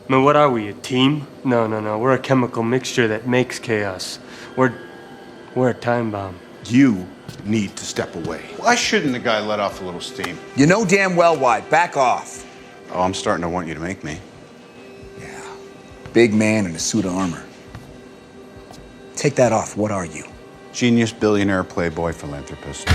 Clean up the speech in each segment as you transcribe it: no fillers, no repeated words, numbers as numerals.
I mean, what are we, a team? No. We're a chemical mixture that makes chaos. We're a time bomb. You need to step away. Why shouldn't the guy let off a little steam? You know damn well why. Back off. Oh, I'm starting to want you to make me. Yeah. Big man in a suit of armor. Take that off. What are you? Genius, billionaire, playboy, philanthropist.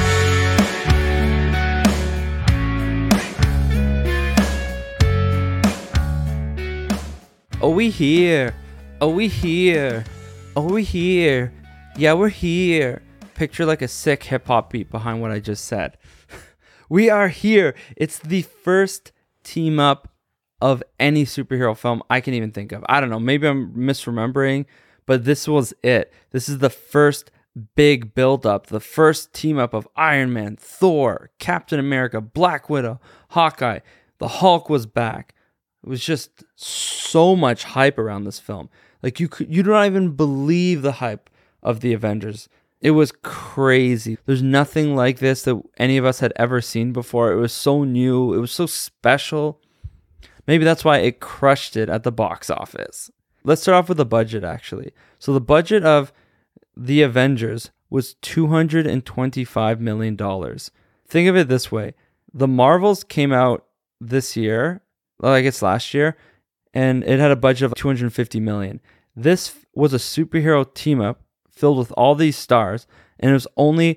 Oh, we here. Oh, we here. Oh, we here. Yeah, we're here. Picture like a sick hip-hop beat behind what I just said. We are here. It's the first team-up of any superhero film I can even think of. I don't know. Maybe I'm misremembering, but this was it. This is the first big build-up. The first team-up of Iron Man, Thor, Captain America, Black Widow, Hawkeye. The Hulk was back. It was just so much hype around this film. Like you do not even believe the hype of the Avengers. It was crazy. There's nothing like this that any of us had ever seen before. It was so new. It was so special. Maybe that's why it crushed it at the box office. Let's start off with the budget, actually. So the budget of the Avengers was $225 million. Think of it this way. The Marvels came out this year, I guess last year, and it had a budget of $250 million. This was a superhero team up filled with all these stars, and it was only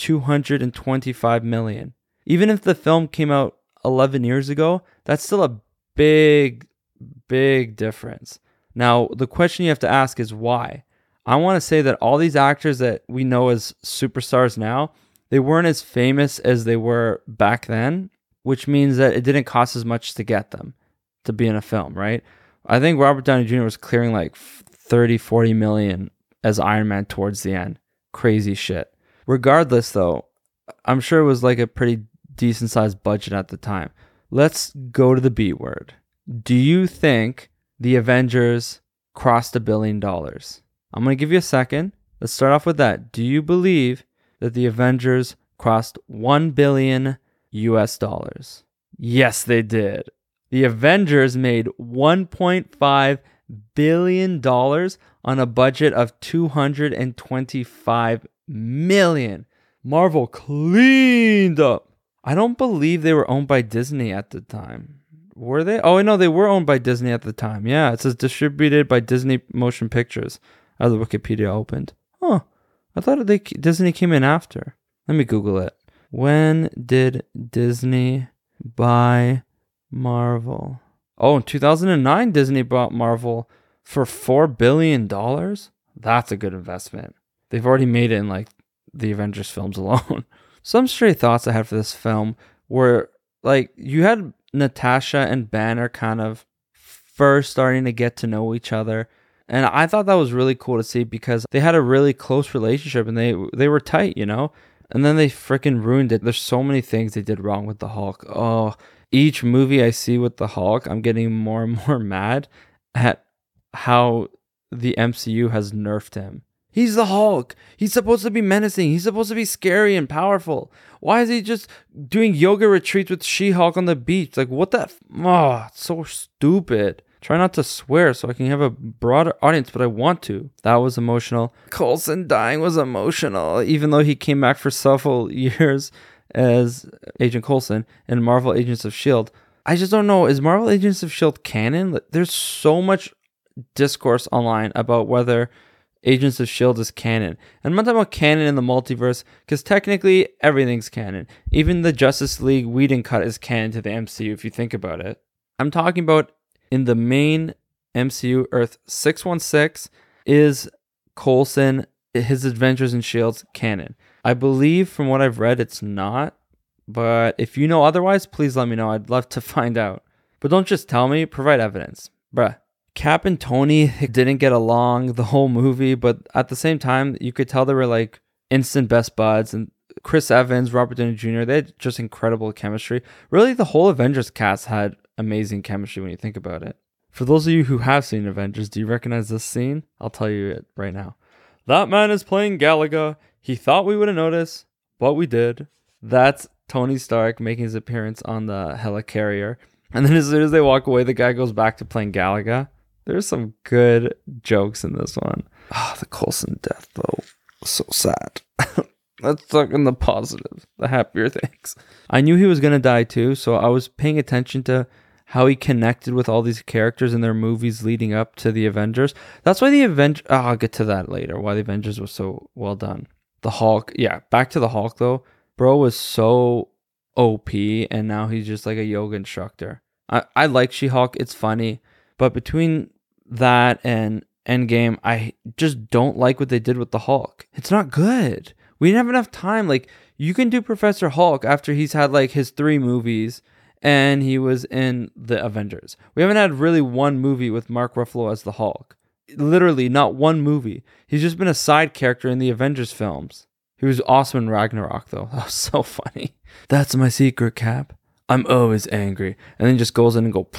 $225 million. Even if the film came out 11 years ago, that's still a big difference. Now, the question you have to ask is why? I want to say that all these actors that we know as superstars now, they weren't as famous as they were back then, which means that it didn't cost as much to get them to be in a film, right? I think Robert Downey Jr. was clearing like 30, 40 million as Iron Man towards the end. Crazy shit. Regardless, though, I'm sure it was like a pretty decent sized budget at the time. Let's go to the B word. Do you think the Avengers crossed $1 billion? I'm going to give you a second. Let's start off with that. Do you believe that the Avengers crossed $1 billion US dollars? Yes, they did. The Avengers made $1.5 billion on a budget of $225 million. Marvel cleaned up. I don't believe they were owned by Disney at the time. Were they? Oh, no, they were owned by Disney at the time. Yeah, it says distributed by Disney Motion Pictures as the Wikipedia opened. Huh. I thought Disney came in after. Let me Google it. When did Disney buy Marvel? Oh, in 2009, Disney bought Marvel for $4 billion. That's a good investment. They've already made it in like the Avengers films alone. Some stray thoughts I had for this film were like you had Natasha and Banner kind of first starting to get to know each other. And I thought that was really cool to see because they had a really close relationship and they were tight, you know? And then they freaking ruined it. There's so many things they did wrong with the Hulk. Oh, each movie I see with the Hulk, I'm getting more and more mad at how the MCU has nerfed him. He's the Hulk. He's supposed to be menacing. He's supposed to be scary and powerful. Why is he just doing yoga retreats with She-Hulk on the beach? Like, what the? Oh, it's so stupid. Try not to swear so I can have a broader audience, but I want to. That was emotional. Coulson dying was emotional, even though he came back for several years as Agent Coulson in Marvel Agents of S.H.I.E.L.D. I just don't know. Is Marvel Agents of S.H.I.E.L.D. canon? There's so much discourse online about whether Agents of S.H.I.E.L.D. is canon. And I'm not talking about canon in the multiverse, because technically everything's canon. Even the Justice League Whedon cut is canon to the MCU if you think about it. I'm talking about in the main MCU, Earth 616 is Coulson, his adventures in S.H.I.E.L.D.'s canon. I believe from what I've read it's not, but if you know otherwise, please let me know. I'd love to find out. But don't just tell me, provide evidence. Bruh. Cap and Tony didn't get along the whole movie, but at the same time, you could tell they were like instant best buds. And Chris Evans, Robert Downey Jr., they had just incredible chemistry. Really, the whole Avengers cast had amazing chemistry when you think about it. For those of you who have seen Avengers, do you recognize this scene? I'll tell you it right now. That man is playing Galaga. He thought we wouldn't notice, but we did. That's Tony Stark making his appearance on the helicarrier. And then as soon as they walk away, the guy goes back to playing Galaga. There's some good jokes in this one. Ah, the Coulson death, though. So sad. Let's talk in the positive, the happier things. I knew he was going to die too, so I was paying attention to how he connected with all these characters in their movies leading up to the Avengers. That's why the Avengers... I'll get to that later, why the Avengers was so well done. The Hulk... Yeah, back to the Hulk, though. Bro was so OP, and now he's just like a yoga instructor. I like She-Hulk. It's funny. But between that and Endgame, I just don't like what they did with the Hulk. It's not good. We didn't have enough time. Like, you can do Professor Hulk after he's had like his 3 movies and he was in the Avengers. We haven't had really one movie with Mark Ruffalo as the Hulk. Literally not one movie. He's just been a side character in the Avengers films. He was awesome in Ragnarok, though. That was so funny. That's my secret, Cap. I'm always angry. And then just goes in and go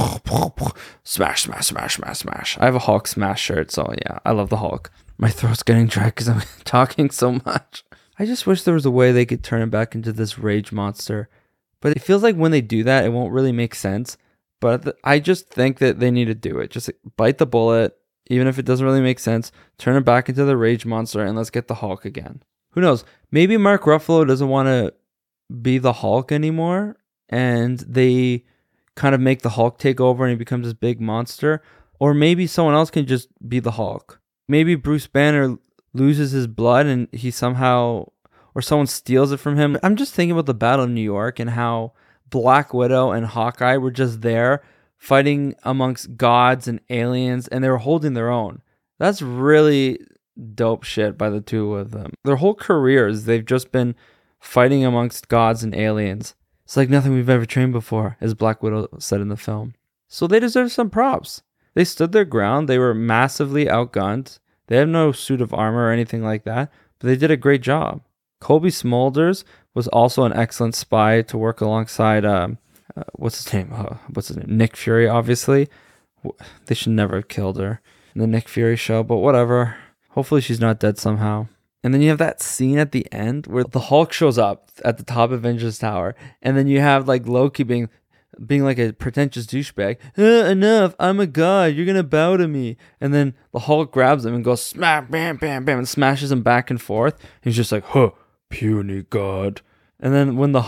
smash, smash, smash, smash, smash. I have a Hulk smash shirt, so yeah, I love the Hulk. My throat's getting dry because I'm talking so much. I just wish there was a way they could turn him back into this rage monster. But it feels like when they do that, it won't really make sense. But I just think that they need to do it. Just bite the bullet, even if it doesn't really make sense. Turn him back into the rage monster and let's get the Hulk again. Who knows? Maybe Mark Ruffalo doesn't want to be the Hulk anymore. And they kind of make the Hulk take over and he becomes this big monster. Or maybe someone else can just be the Hulk. Maybe Bruce Banner loses his blood and he somehow, or someone steals it from him. I'm just thinking about the Battle of New York and how Black Widow and Hawkeye were just there fighting amongst gods and aliens and they were holding their own. That's really dope shit by the two of them. Their whole careers, they've just been fighting amongst gods and aliens. It's like nothing we've ever trained before, as Black Widow said in the film. So they deserve some props. They stood their ground. They were massively outgunned. They have no suit of armor or anything like that, but they did a great job. Colby Smulders was also an excellent spy to work alongside, what's his name? Nick Fury, obviously. They should never have killed her in the Nick Fury show, but whatever. Hopefully she's not dead somehow. And then you have that scene at the end where the Hulk shows up at the top of Avengers Tower. And then you have like Loki being like a pretentious douchebag. Enough, I'm a god, you're going to bow to me. And then the Hulk grabs him and goes smack, bam, bam, bam, and smashes him back and forth. He's just like, puny god. And then when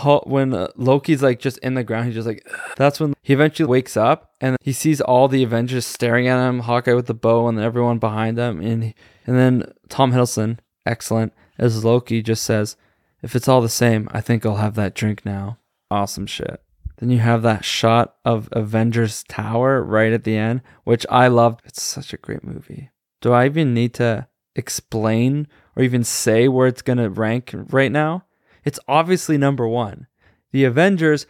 Loki's like just in the ground, he's just like, ugh. That's when he eventually wakes up and he sees all the Avengers staring at him, Hawkeye with the bow and then everyone behind him. And then Tom Hiddleston, excellent, as Loki just says, if it's all the same, I think I'll have that drink now. Awesome shit. Then you have that shot of Avengers Tower right at the end, which I loved. It's such a great movie. Do I even need to explain or even say where it's going to rank right now? It's obviously number 1. The Avengers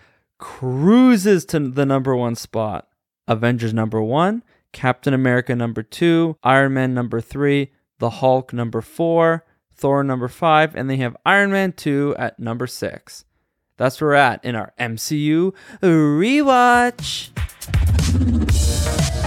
cruises to the number 1 spot. Avengers number 1, Captain America number 2, Iron Man number 3, the Hulk number 4, Thor number 5, and then you have Iron Man 2 at number 6. That's where we're at in our MCU rewatch.